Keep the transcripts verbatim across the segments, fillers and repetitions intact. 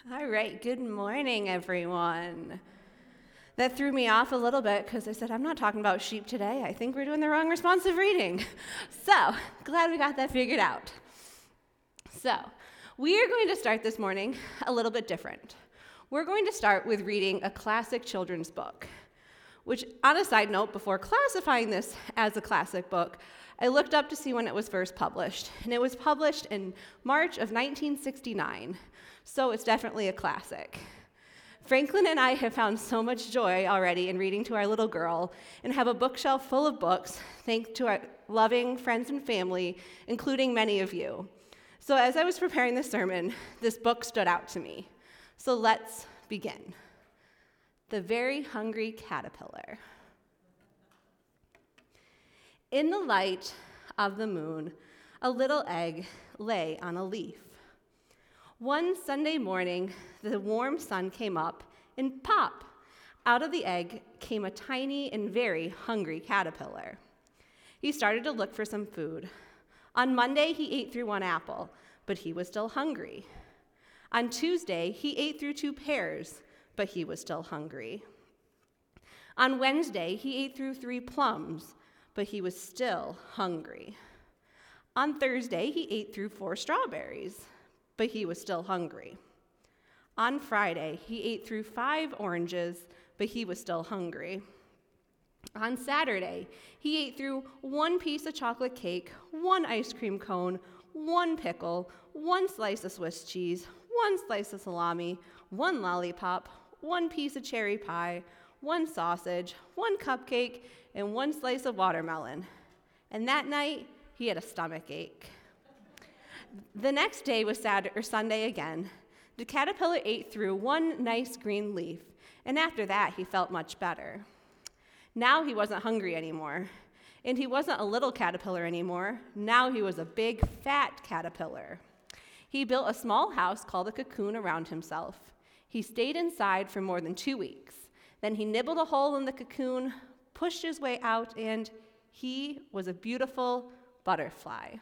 All right, good morning, everyone. That threw me off a little bit because I said, I'm not talking about sheep today. I think we're doing the wrong responsive reading. So, glad we got that figured out. So, we are going to start this morning a little bit different. We're going to start with reading a classic children's book, which, on a side note, before classifying this as a classic book, I looked up to see when it was first published, and it was published in March of nineteen sixty-nine, so it's definitely a classic. Franklin and I have found so much joy already in reading to our little girl and have a bookshelf full of books, thanks to our loving friends and family, including many of you. So as I was preparing this sermon, this book stood out to me. So let's begin. The Very Hungry Caterpillar. In the light of the moon, a little egg lay on a leaf. One Sunday morning, the warm sun came up, and pop! Out of the egg came a tiny and very hungry caterpillar. He started to look for some food. On Monday, he ate through one apple, but he was still hungry. On Tuesday, he ate through two pears, but he was still hungry. On Wednesday, he ate through three plums, but he was still hungry. On Thursday, he ate through four strawberries, but he was still hungry. On Friday, he ate through five oranges, but he was still hungry. On Saturday, he ate through one piece of chocolate cake, one ice cream cone, one pickle, one slice of Swiss cheese, one slice of salami, one lollipop, one piece of cherry pie, one sausage, one cupcake, and one slice of watermelon. And that night, he had a stomach ache. The next day was Saturday or Sunday again. The caterpillar ate through one nice green leaf, and after that, he felt much better. Now he wasn't hungry anymore, and he wasn't a little caterpillar anymore. Now he was a big, fat caterpillar. He built a small house called a cocoon around himself. He stayed inside for more than two weeks. Then he nibbled a hole in the cocoon, pushed his way out, and he was a beautiful butterfly.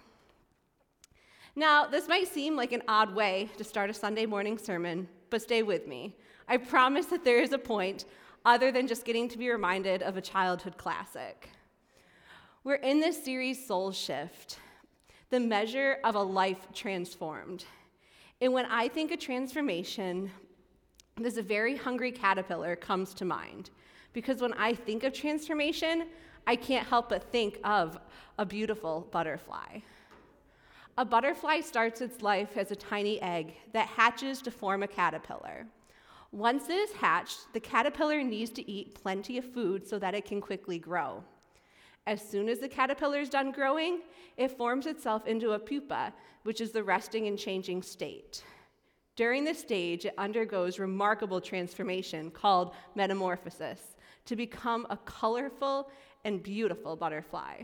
Now, this might seem like an odd way to start a Sunday morning sermon, but stay with me. I promise that there is a point other than just getting to be reminded of a childhood classic. We're in this series, Soul Shift, the measure of a life transformed. And when I think of transformation, this very hungry caterpillar comes to mind. Because when I think of transformation, I can't help but think of a beautiful butterfly. A butterfly starts its life as a tiny egg that hatches to form a caterpillar. Once it is hatched, the caterpillar needs to eat plenty of food so that it can quickly grow. As soon as the caterpillar is done growing, it forms itself into a pupa, which is the resting and changing state. During this stage, it undergoes remarkable transformation called metamorphosis to become a colorful and beautiful butterfly.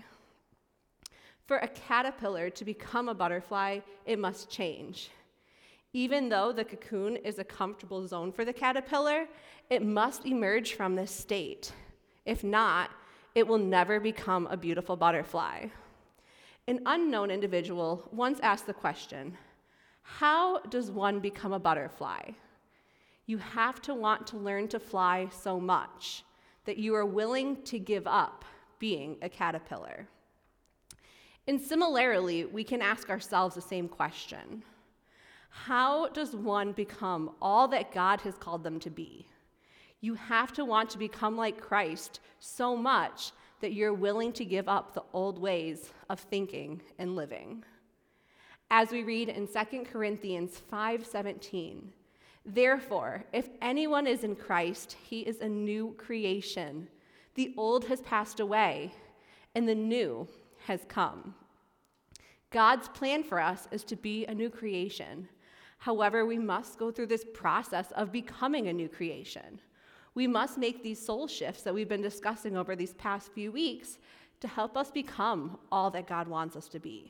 For a caterpillar to become a butterfly, it must change. Even though the cocoon is a comfortable zone for the caterpillar, it must emerge from this state. If not, it will never become a beautiful butterfly. An unknown individual once asked the question, how does one become a butterfly? You have to want to learn to fly so much that you are willing to give up being a caterpillar. And similarly, we can ask ourselves the same question. How does one become all that God has called them to be? You have to want to become like Christ so much that you're willing to give up the old ways of thinking and living. As we read in Second Corinthians five seventeen, therefore, if anyone is in Christ, he is a new creation. The old has passed away, and the new has come. God's plan for us is to be a new creation. However, we must go through this process of becoming a new creation. We must make these soul shifts that we've been discussing over these past few weeks to help us become all that God wants us to be.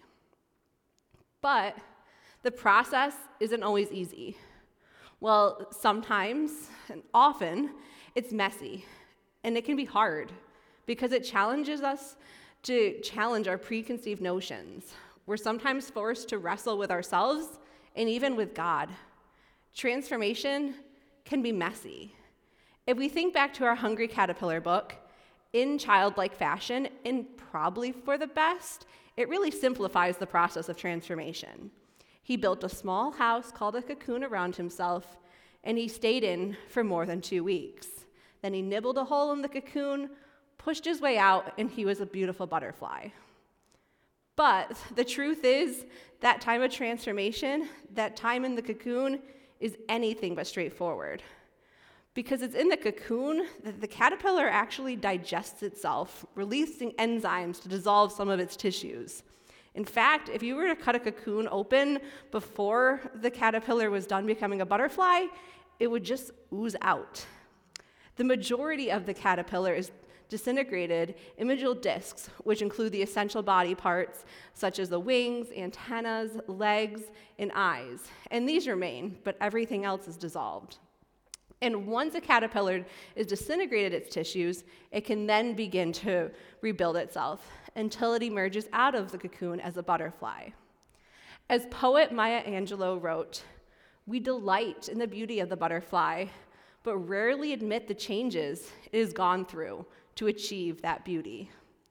But the process isn't always easy. Well, sometimes, and often, it's messy, and it can be hard because it challenges us to challenge our preconceived notions. We're sometimes forced to wrestle with ourselves and even with God. Transformation can be messy. If we think back to our Hungry Caterpillar book, in childlike fashion, and probably for the best, it really simplifies the process of transformation. He built a small house called a cocoon around himself, and he stayed in for more than two weeks. Then he nibbled a hole in the cocoon, pushed his way out, and he was a beautiful butterfly. But the truth is, that time of transformation, that time in the cocoon, is anything but straightforward. Because it's in the cocoon that the caterpillar actually digests itself, releasing enzymes to dissolve some of its tissues. In fact, if you were to cut a cocoon open before the caterpillar was done becoming a butterfly, it would just ooze out. The majority of the caterpillar is disintegrated immature discs, which include the essential body parts such as the wings, antennas, legs, and eyes. And these remain, but everything else is dissolved. And once a caterpillar is disintegrated its tissues, it can then begin to rebuild itself until it emerges out of the cocoon as a butterfly. As poet Maya Angelou wrote, "We delight in the beauty of the butterfly, but rarely admit the changes it has gone through to achieve that beauty."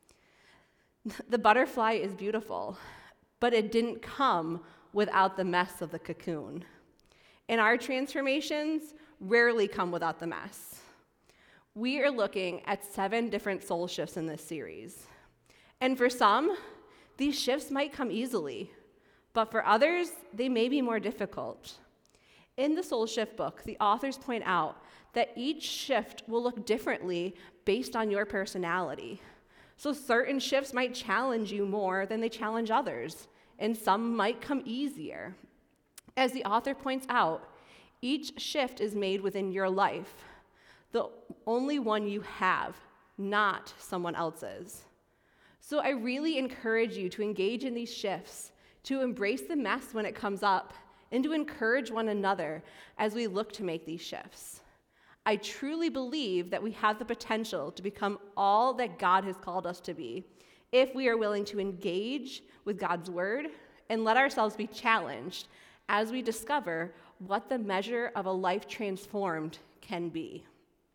The butterfly is beautiful, but it didn't come without the mess of the cocoon. And our transformations rarely come without the mess. We are looking at seven different soul shifts in this series. And for some, these shifts might come easily, but for others, they may be more difficult. In the Soul Shift book, the authors point out that each shift will look differently based on your personality. So certain shifts might challenge you more than they challenge others, and some might come easier. As the author points out, each shift is made within your life, the only one you have, not someone else's. So I really encourage you to engage in these shifts, to embrace the mess when it comes up, and to encourage one another as we look to make these shifts. I truly believe that we have the potential to become all that God has called us to be if we are willing to engage with God's word and let ourselves be challenged as we discover what the measure of a life transformed can be.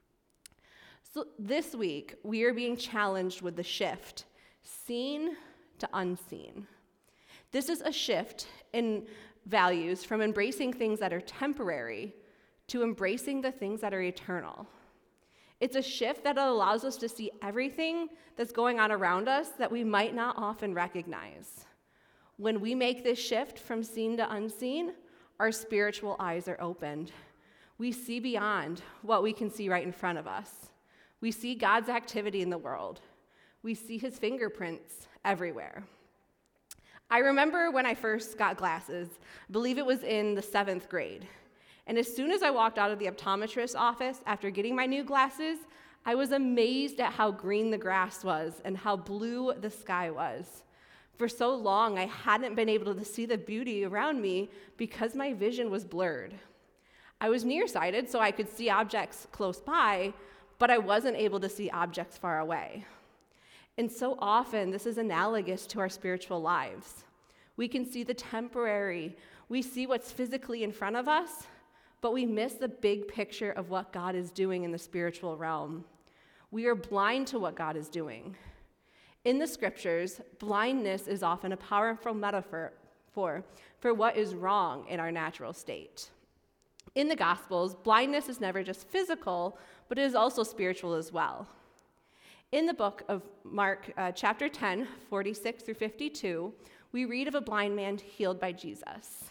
So this week, we are being challenged with the shift, seen to unseen. This is a shift in values from embracing things that are temporary to embracing the things that are eternal. It's a shift that allows us to see everything that's going on around us that we might not often recognize. When we make this shift from seen to unseen, our spiritual eyes are opened. We see beyond what we can see right in front of us. We see God's activity in the world. We see his fingerprints everywhere. I remember when I first got glasses, I believe it was in the seventh grade. And as soon as I walked out of the optometrist's office after getting my new glasses, I was amazed at how green the grass was and how blue the sky was. For so long, I hadn't been able to see the beauty around me because my vision was blurred. I was nearsighted, so I could see objects close by, but I wasn't able to see objects far away. And so often, this is analogous to our spiritual lives. We can see the temporary, we see what's physically in front of us, but we miss the big picture of what God is doing in the spiritual realm. We are blind to what God is doing. In the scriptures, blindness is often a powerful metaphor for, for what is wrong in our natural state. In the Gospels, blindness is never just physical, but it is also spiritual as well. In the book of Mark, uh, chapter ten, forty-six through fifty-two, we read of a blind man healed by Jesus.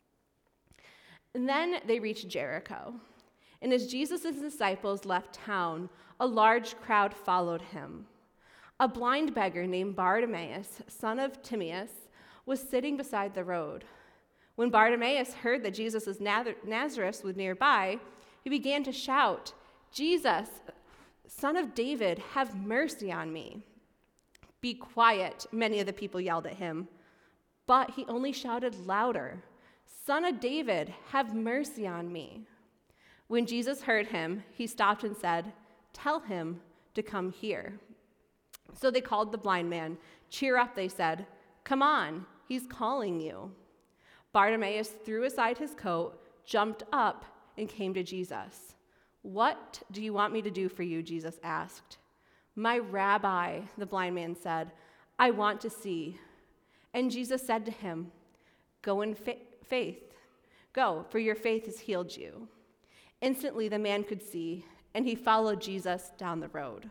And then they reached Jericho. And as Jesus' disciples left town, a large crowd followed him. A blind beggar named Bartimaeus, son of Timaeus, was sitting beside the road. When Bartimaeus heard that Jesus of Nazareth was nearby, he began to shout, "Jesus, Son of David, have mercy on me." "Be quiet," many of the people yelled at him. But he only shouted louder, "Son of David, have mercy on me." When Jesus heard him, he stopped and said, "Tell him to come here." So they called the blind man. "Cheer up," they said. "Come on, he's calling you." Bartimaeus threw aside his coat, jumped up and came to Jesus. "What do you want me to do for you?" Jesus asked. "My rabbi," the blind man said, "I want to see." And Jesus said to him, "Go in fa- faith. Go, for your faith has healed you." Instantly the man could see, and he followed Jesus down the road.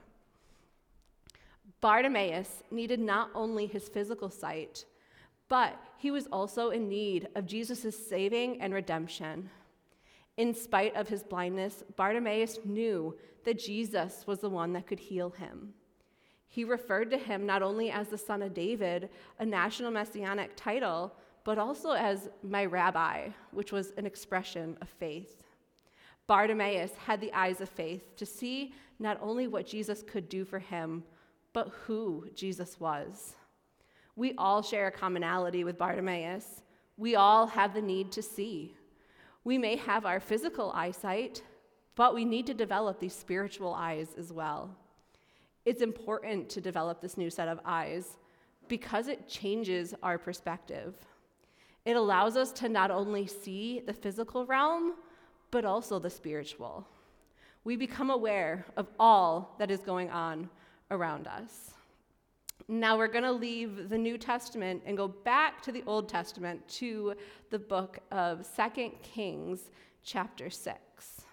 Bartimaeus needed not only his physical sight, but he was also in need of Jesus' saving and redemption. In spite of his blindness, Bartimaeus knew that Jesus was the one that could heal him. He referred to him not only as the Son of David, a national messianic title, but also as my rabbi, which was an expression of faith. Bartimaeus had the eyes of faith to see not only what Jesus could do for him, but who Jesus was. We all share a commonality with Bartimaeus. We all have the need to see. We may have our physical eyesight, but we need to develop these spiritual eyes as well. It's important to develop this new set of eyes because it changes our perspective. It allows us to not only see the physical realm, but also the spiritual. We become aware of all that is going on around us. Now we're going to leave the New Testament and go back to the Old Testament to the book of Second Kings, chapter six.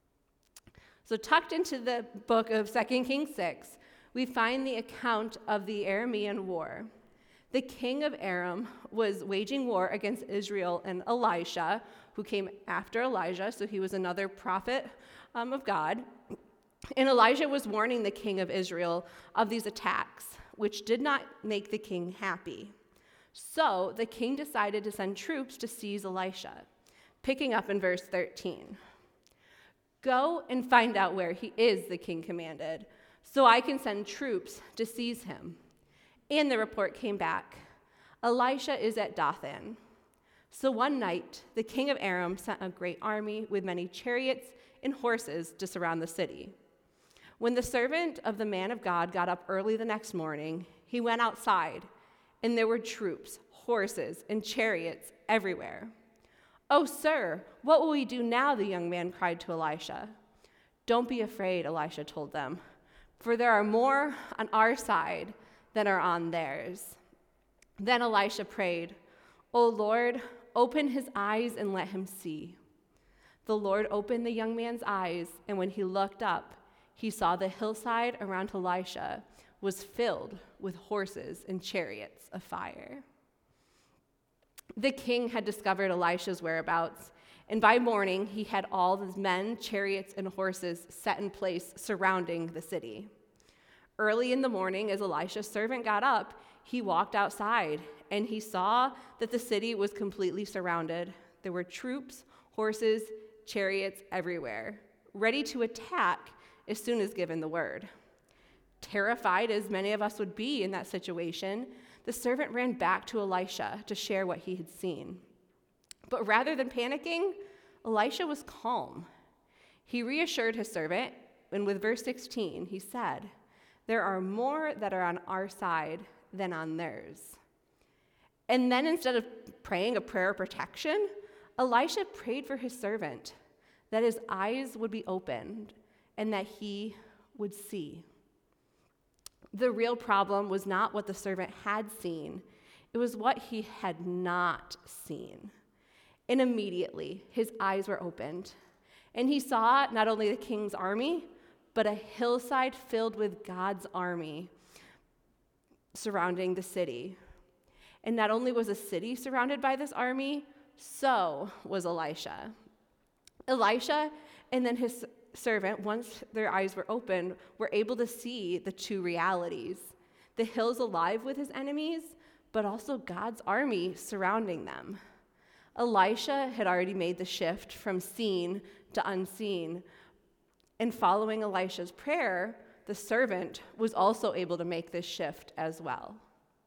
So tucked into the book of Second Kings six, we find the account of the Aramean War. The king of Aram was waging war against Israel and Elisha, who came after Elijah, so he was another prophet um, of God. And Elijah was warning the king of Israel of these attacks, which did not make the king happy. So the king decided to send troops to seize Elisha, picking up in verse thirteen. "Go and find out where he is," the king commanded, "so I can send troops to seize him." And the report came back, "Elisha is at Dothan." So one night, the king of Aram sent a great army with many chariots and horses to surround the city. When the servant of the man of God got up early the next morning, he went outside, and there were troops, horses, and chariots everywhere. "Oh, sir, what will we do now?" the young man cried to Elisha. "Don't be afraid," Elisha told them, "for there are more on our side than are on theirs." Then Elisha prayed, "O Lord, open his eyes and let him see." The Lord opened the young man's eyes, and when he looked up, he saw the hillside around Elisha was filled with horses and chariots of fire. The king had discovered Elisha's whereabouts, and by morning he had all his men, chariots, and horses set in place surrounding the city. Early in the morning, as Elisha's servant got up, he walked outside, and he saw that the city was completely surrounded. There were troops, horses, chariots everywhere, ready to attack as soon as given the word. Terrified, as many of us would be in that situation, the servant ran back to Elisha to share what he had seen. But rather than panicking, Elisha was calm. He reassured his servant, and with verse sixteen, he said, "There are more that are on our side than on theirs." And then instead of praying a prayer of protection, Elisha prayed for his servant, that his eyes would be opened and that he would see. The real problem was not what the servant had seen, it was what he had not seen. And immediately his eyes were opened, and he saw not only the king's army, but a hillside filled with God's army surrounding the city. And not only was the city surrounded by this army, so was Elisha. Elisha and then his servant, once their eyes were opened, were able to see the two realities: the hills alive with his enemies, but also God's army surrounding them. Elisha had already made the shift from seen to unseen, and following Elisha's prayer, the servant was also able to make this shift as well.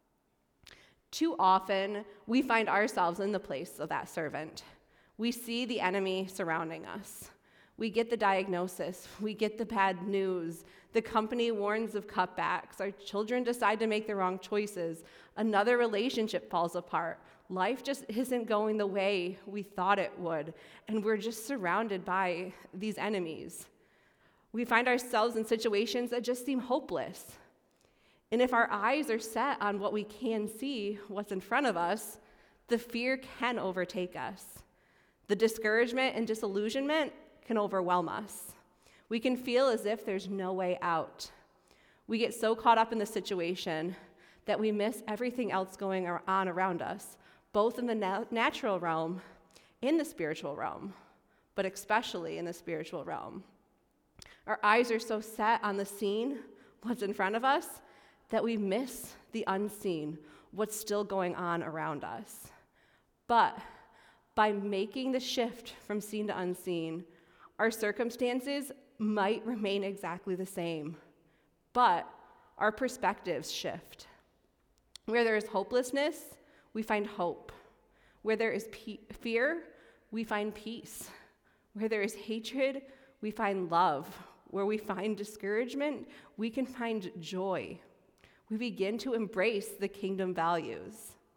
Too often, we find ourselves in the place of that servant. We see the enemy surrounding us. We get the diagnosis. We get the bad news. The company warns of cutbacks. Our children decide to make the wrong choices. Another relationship falls apart. life just isn't going the way we thought it would, and we're just surrounded by these enemies. We find ourselves in situations that just seem hopeless. And if our eyes are set on what we can see, what's in front of us, the fear can overtake us. The discouragement and disillusionment can overwhelm us. We can feel as if there's no way out. We get so caught up in the situation that we miss everything else going on around us, both in the na- natural realm and the spiritual realm, but especially in the spiritual realm. Our eyes are so set on the scene, what's in front of us, that we miss the unseen, what's still going on around us. But by making the shift from seen to unseen, our circumstances might remain exactly the same, but our perspectives shift. Where there is hopelessness, we find hope. Where there is pe- fear, we find peace. Where there is hatred, we find love. Where we find discouragement, we can find joy. We begin to embrace the kingdom values.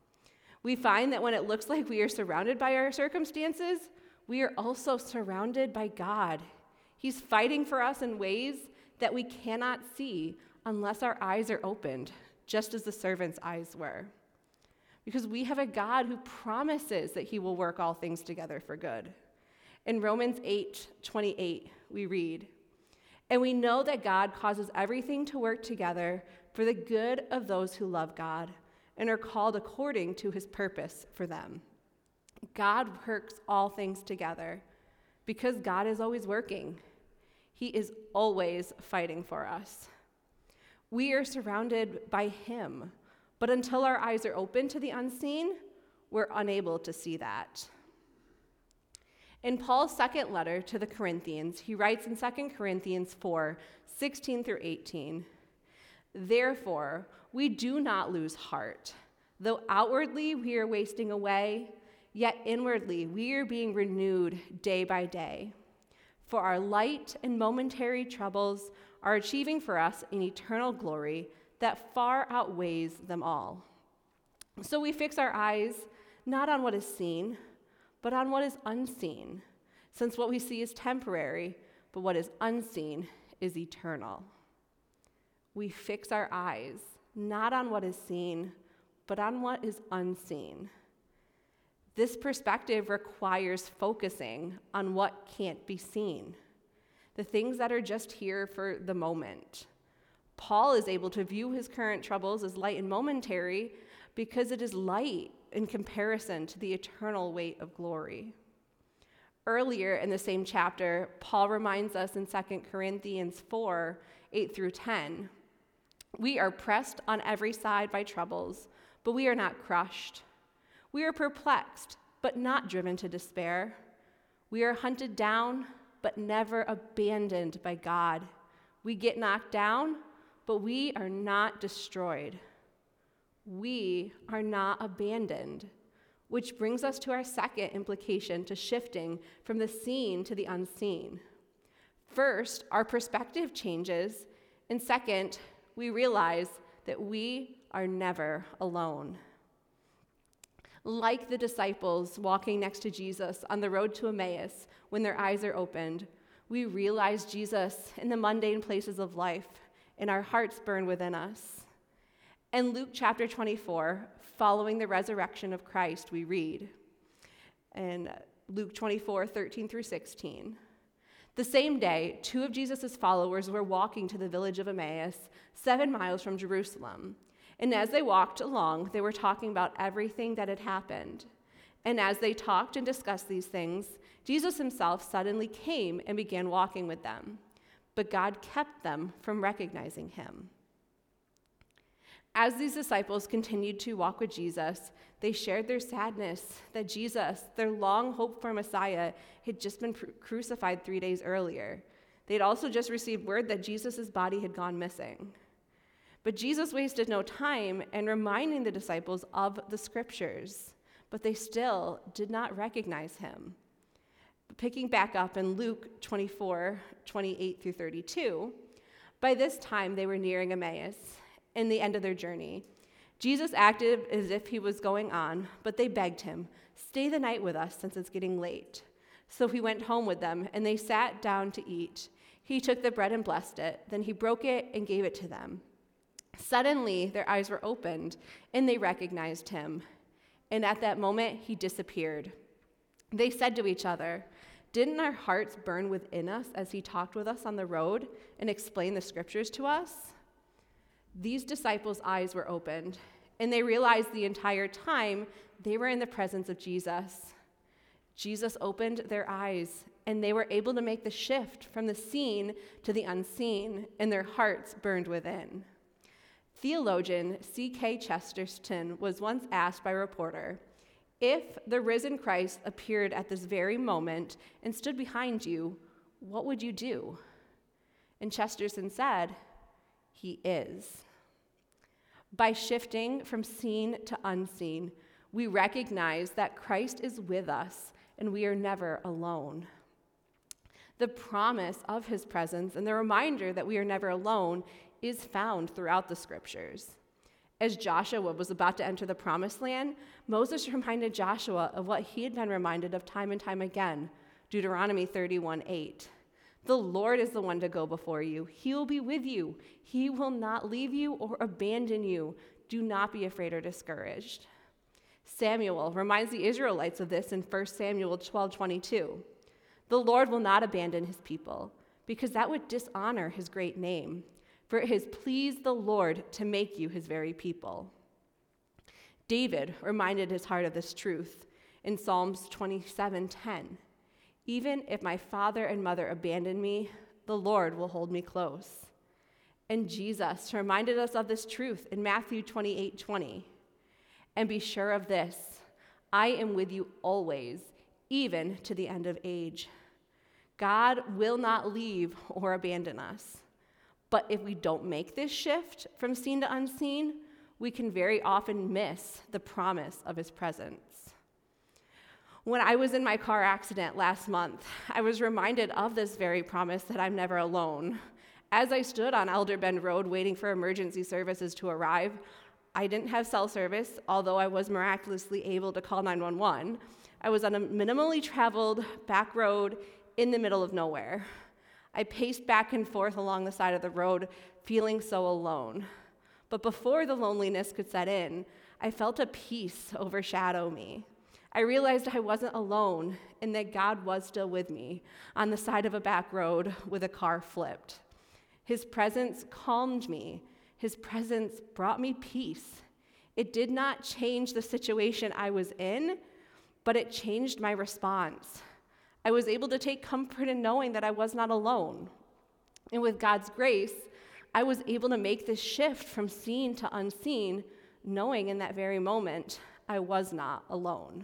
We find that when it looks like we are surrounded by our circumstances, we are also surrounded by God. He's fighting for us in ways that we cannot see unless our eyes are opened, just as the servant's eyes were. Because we have a God who promises that he will work all things together for good. In Romans eight twenty-eight, we read, "And we know that God causes everything to work together for the good of those who love God and are called according to his purpose for them." God works all things together because God is always working. He is always fighting for us. We are surrounded by him, but until our eyes are open to the unseen, we're unable to see that. In Paul's second letter to the Corinthians, he writes in Second Corinthians four sixteen through eighteen, "Therefore, we do not lose heart. Though outwardly we are wasting away, yet inwardly we are being renewed day by day. For our light and momentary troubles are achieving for us an eternal glory that far outweighs them all. So we fix our eyes not on what is seen, but on what is unseen, since what we see is temporary, but what is unseen is eternal." We fix our eyes not on what is seen, but on what is unseen. This perspective requires focusing on what can't be seen, the things that are just here for the moment. Paul is able to view his current troubles as light and momentary because it is light in comparison to the eternal weight of glory. Earlier in the same chapter, Paul reminds us in Second Corinthians four eight through ten, "We are pressed on every side by troubles, but we are not crushed. We are perplexed, but not driven to despair. We are hunted down, but never abandoned by God. We get knocked down, but we are not destroyed." We are not abandoned, which brings us to our second implication to shifting from the seen to the unseen. First, our perspective changes, and second, we realize that we are never alone. Like the disciples walking next to Jesus on the road to Emmaus, when their eyes are opened, we realize Jesus in the mundane places of life, and our hearts burn within us. In Luke chapter twenty-four, following the resurrection of Christ, we read in Luke twenty-four thirteen through sixteen, "The same day, two of Jesus' followers were walking to the village of Emmaus, seven miles from Jerusalem. And as they walked along, they were talking about everything that had happened. And as they talked and discussed these things, Jesus himself suddenly came and began walking with them. But God kept them from recognizing him." As these disciples continued to walk with Jesus, they shared their sadness that Jesus, their long hoped for Messiah, had just been crucified three days earlier. They had also just received word that Jesus' body had gone missing. But Jesus wasted no time in reminding the disciples of the scriptures, but they still did not recognize him. Picking back up in Luke twenty-four twenty-eight through thirty-two, by this time they were nearing Emmaus, in the end of their journey. Jesus acted as if he was going on, but they begged him, "Stay the night with us since it's getting late." So he went home with them, and they sat down to eat. He took the bread and blessed it. Then he broke it and gave it to them. Suddenly, their eyes were opened, and they recognized him. And at that moment, he disappeared. They said to each other, "Didn't our hearts burn within us as he talked with us on the road and explained the scriptures to us?" These disciples' eyes were opened, and they realized the entire time they were in the presence of Jesus. Jesus opened their eyes, and they were able to make the shift from the seen to the unseen, and their hearts burned within. Theologian C K Chesterton was once asked by a reporter, "If the risen Christ appeared at this very moment and stood behind you, what would you do?" And Chesterton said, "He is." By shifting from seen to unseen, we recognize that Christ is with us and we are never alone. The promise of his presence and the reminder that we are never alone is found throughout the scriptures. As Joshua was about to enter the promised land, Moses reminded Joshua of what he had been reminded of time and time again, Deuteronomy thirty-one eight. "The Lord is the one to go before you. He will be with you. He will not leave you or abandon you. Do not be afraid or discouraged." Samuel reminds the Israelites of this in First Samuel twelve twenty-two. "The Lord will not abandon his people, because that would dishonor his great name. For it has pleased the Lord to make you his very people." David reminded his heart of this truth in Psalms twenty-seven ten. "Even if my father and mother abandon me, the Lord will hold me close." And Jesus reminded us of this truth in Matthew twenty-eight twenty. "And be sure of this, I am with you always, even to the end of age." God will not leave or abandon us. But if we don't make this shift from seen to unseen, we can very often miss the promise of his presence. When I was in my car accident last month, I was reminded of this very promise that I'm never alone. As I stood on Elder Bend Road waiting for emergency services to arrive, I didn't have cell service, although I was miraculously able to call nine one one. I was on a minimally traveled back road in the middle of nowhere. I paced back and forth along the side of the road, feeling so alone. But before the loneliness could set in, I felt a peace overshadow me. I realized I wasn't alone and that God was still with me on the side of a back road with a car flipped. His presence calmed me. His presence brought me peace. It did not change the situation I was in, but it changed my response. I was able to take comfort in knowing that I was not alone. And with God's grace, I was able to make this shift from seen to unseen, knowing in that very moment I was not alone.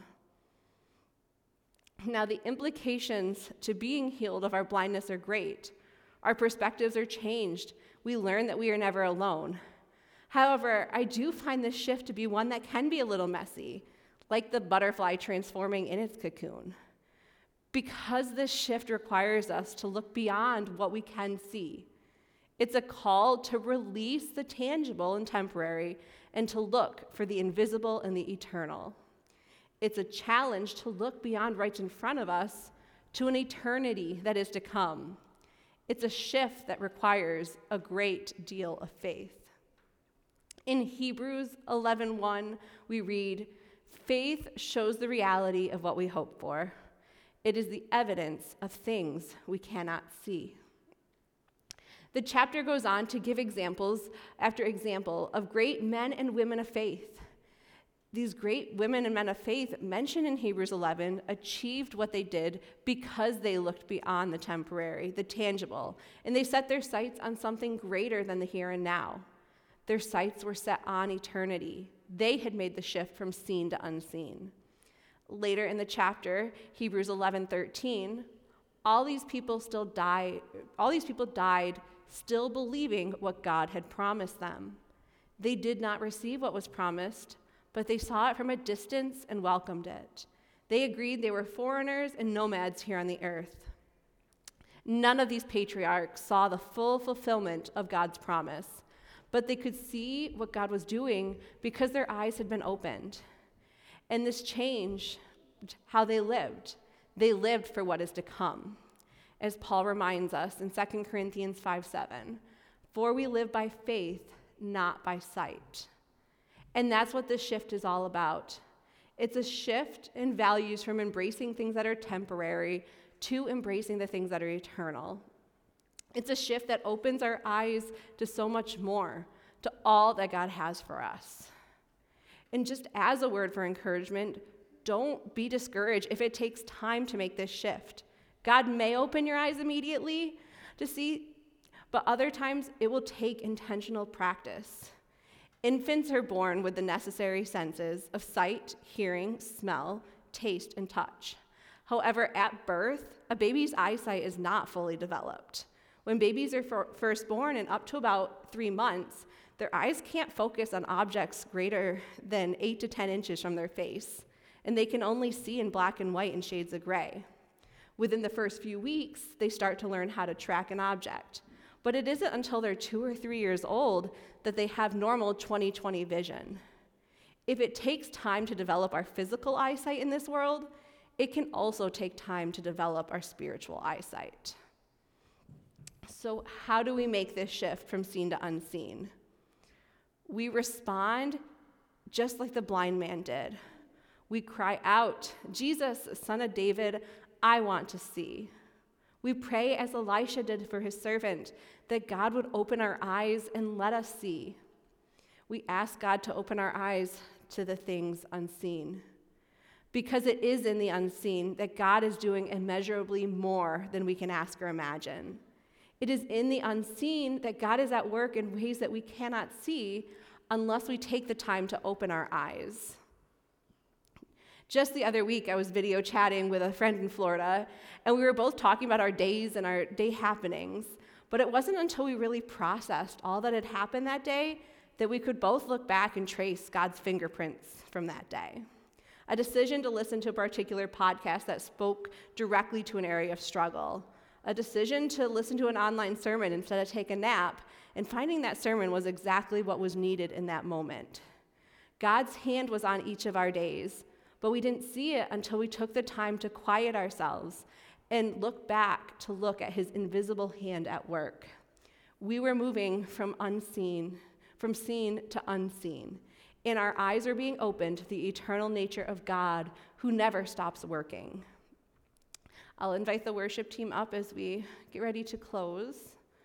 Now, the implications to being healed of our blindness are great. Our perspectives are changed. We learn that we are never alone. However, I do find this shift to be one that can be a little messy, like the butterfly transforming in its cocoon. Because this shift requires us to look beyond what we can see. It's a call to release the tangible and temporary and to look for the invisible and the eternal. It's a challenge to look beyond right in front of us to an eternity that is to come. It's a shift that requires a great deal of faith. In Hebrews eleven one, we read, "Faith shows the reality of what we hope for. It is the evidence of things we cannot see." The chapter goes on to give examples after example of great men and women of faith. These great women and men of faith mentioned in Hebrews eleven achieved what they did because they looked beyond the temporary, the tangible, and they set their sights on something greater than the here and now. Their sights were set on eternity. They had made the shift from seen to unseen. Later in the chapter, Hebrews eleven thirteen, all these people still die, all these people died still believing what God had promised them. They did not receive what was promised, but they saw it from a distance and welcomed it. They agreed they were foreigners and nomads here on the earth. None of these patriarchs saw the full fulfillment of God's promise, but they could see what God was doing because their eyes had been opened. And this changed how they lived. They lived for what is to come. As Paul reminds us in Second Corinthians five seven, for we live by faith, not by sight. And that's what this shift is all about. It's a shift in values from embracing things that are temporary to embracing the things that are eternal. It's a shift that opens our eyes to so much more, to all that God has for us. And just as a word for encouragement, don't be discouraged if it takes time to make this shift. God may open your eyes immediately to see, but other times it will take intentional practice. Infants are born with the necessary senses of sight, hearing, smell, taste, and touch. However, at birth, a baby's eyesight is not fully developed. When babies are for- first born and up to about three months, their eyes can't focus on objects greater than eight to ten inches from their face, and they can only see in black and white and shades of gray. Within the first few weeks, they start to learn how to track an object. But it isn't until they're two or three years old that they have normal twenty twenty vision. If it takes time to develop our physical eyesight in this world, it can also take time to develop our spiritual eyesight. So how do we make this shift from seen to unseen? We respond just like the blind man did. We cry out, Jesus, Son of David, I want to see. We pray as Elisha did for his servant, that God would open our eyes and let us see. We ask God to open our eyes to the things unseen, because it is in the unseen that God is doing immeasurably more than we can ask or imagine. It is in the unseen that God is at work in ways that we cannot see unless we take the time to open our eyes. Just the other week, I was video chatting with a friend in Florida, and we were both talking about our days and our day happenings. But it wasn't until we really processed all that had happened that day that we could both look back and trace God's fingerprints from that day. A decision to listen to a particular podcast that spoke directly to an area of struggle. A decision to listen to an online sermon instead of take a nap, and finding that sermon was exactly what was needed in that moment. God's hand was on each of our days, but we didn't see it until we took the time to quiet ourselves and look back to look at his invisible hand at work. We were moving from unseen, from seen to unseen, and our eyes are being opened to the eternal nature of God who never stops working. I'll invite the worship team up as we get ready to close.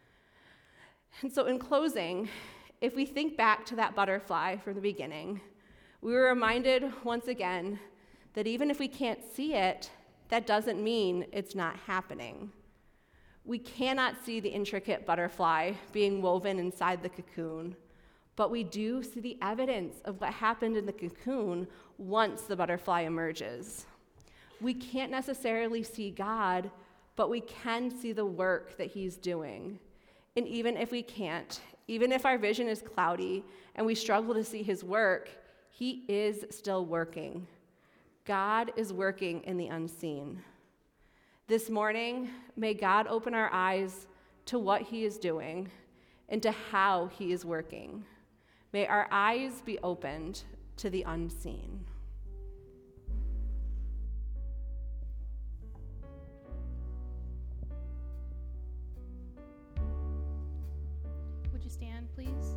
And so in closing, if we think back to that butterfly from the beginning, we were reminded once again that even if we can't see it, that doesn't mean it's not happening. We cannot see the intricate butterfly being woven inside the cocoon, but we do see the evidence of what happened in the cocoon once the butterfly emerges. We can't necessarily see God, but we can see the work that he's doing. And even if we can't, even if our vision is cloudy and we struggle to see his work, he is still working. God is working in the unseen. This morning, may God open our eyes to what he is doing and to how he is working. May our eyes be opened to the unseen. Would you stand, please?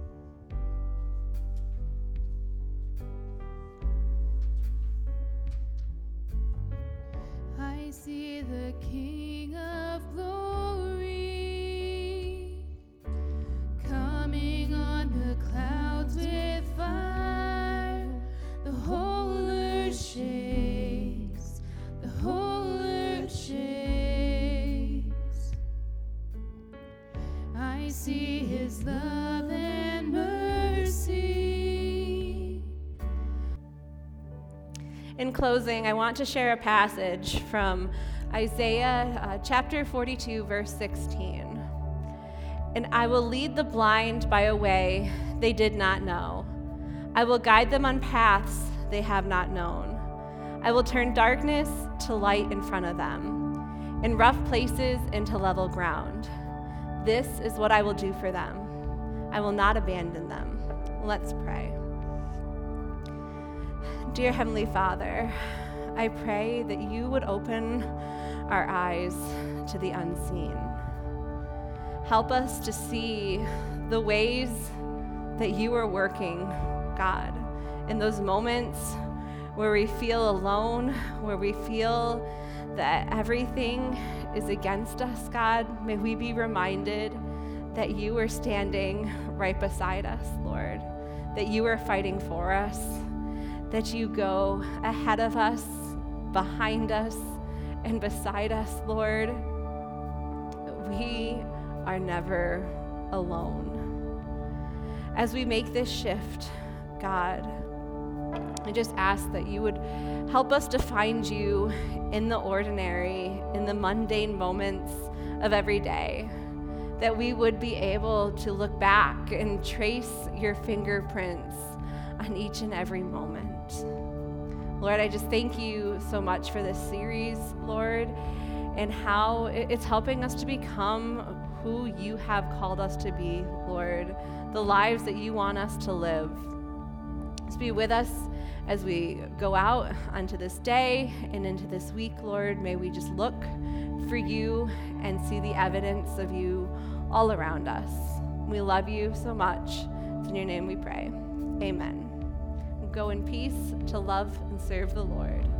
I see the King of Glory coming on the clouds with fire. The whole earth shakes, the whole earth shakes. I see his love and mercy. In closing, I want to share a passage from Isaiah uh, chapter forty-two, verse sixteen. And I will lead the blind by a way they did not know. I will guide them on paths they have not known. I will turn darkness to light in front of them, and rough places into level ground. This is what I will do for them. I will not abandon them. Let's pray. Dear Heavenly Father, I pray that you would open our eyes to the unseen. Help us to see the ways that you are working, God, in those moments where we feel alone, where we feel that everything is against us, God. May we be reminded that you are standing right beside us, Lord, that you are fighting for us, that you go ahead of us, behind us, and beside us, Lord. We are never alone. As we make this shift, God, I just ask that you would help us to find you in the ordinary, in the mundane moments of every day, that we would be able to look back and trace your fingerprints on each and every moment. Lord, I just thank you so much for this series, Lord, and how it's helping us to become who you have called us to be, Lord, the lives that you want us to live. So be with us as we go out onto this day and into this week, Lord. May we just look for you and see the evidence of you all around us. We love you so much. It's in your name we pray. Amen. Go in peace to love and serve the Lord.